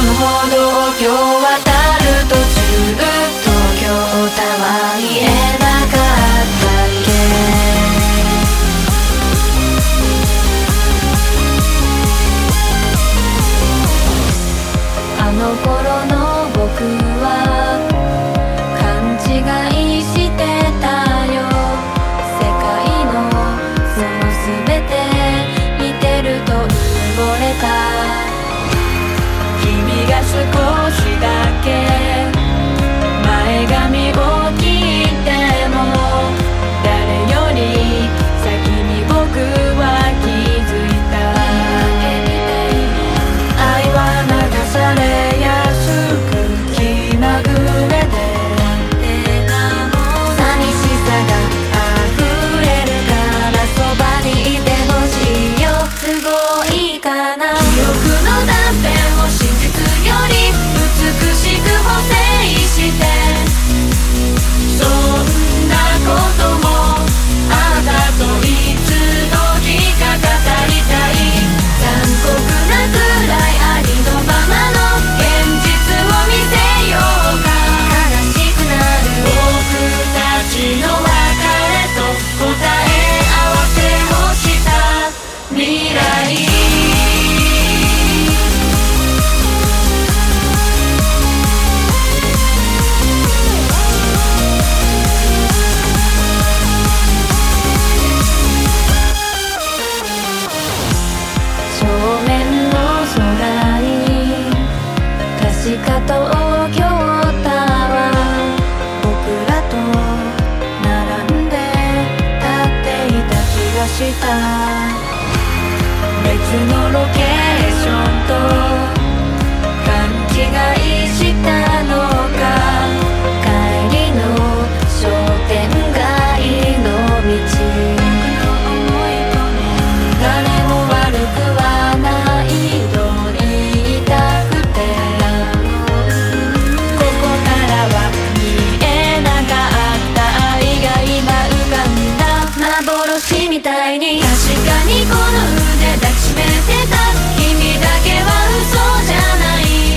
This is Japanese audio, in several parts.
の歩道橋渡る途中、東京タワー見えなかったっけ。あの頃の僕は勘違いしてたよ。世界のその全て見てるとうぬぼれた。君が少しだけ前髪を切っても誰より先に僕は気づいた。愛は流されやすく気まぐれで寂しさが溢れるからそばにいてほしいよ。すごいかな。記憶の断片を真実より美しく補正してそんなこともあなたといつの日か語りたい。残酷なくらいありのままの現実を見せようか。悲しくなる僕たちの別れと答え合わせをした未来。正面の空に確か東京タワー僕らと並んで立っていた気がした。別のロケーションと勘違いしたのか。帰りの商店街の道、誰も悪くはないと言いたくてここからは見えなかった愛が今浮かんだ幻みたいに。確かにこの腕抱きしめてた君だけは嘘じゃない。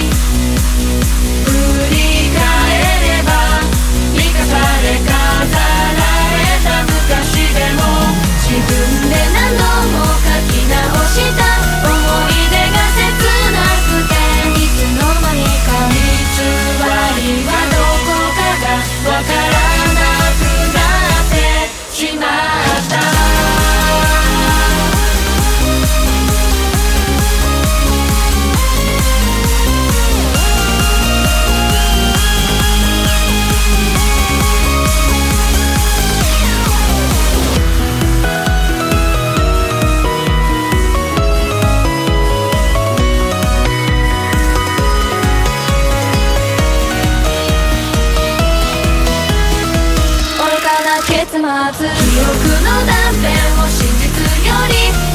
振り返れば生かされ飾られた昔でも自分で何度も書き直した思い出が切なくていつの間にか偽りはどこかがわからなくなってしまった。結末、記憶の断片を真実より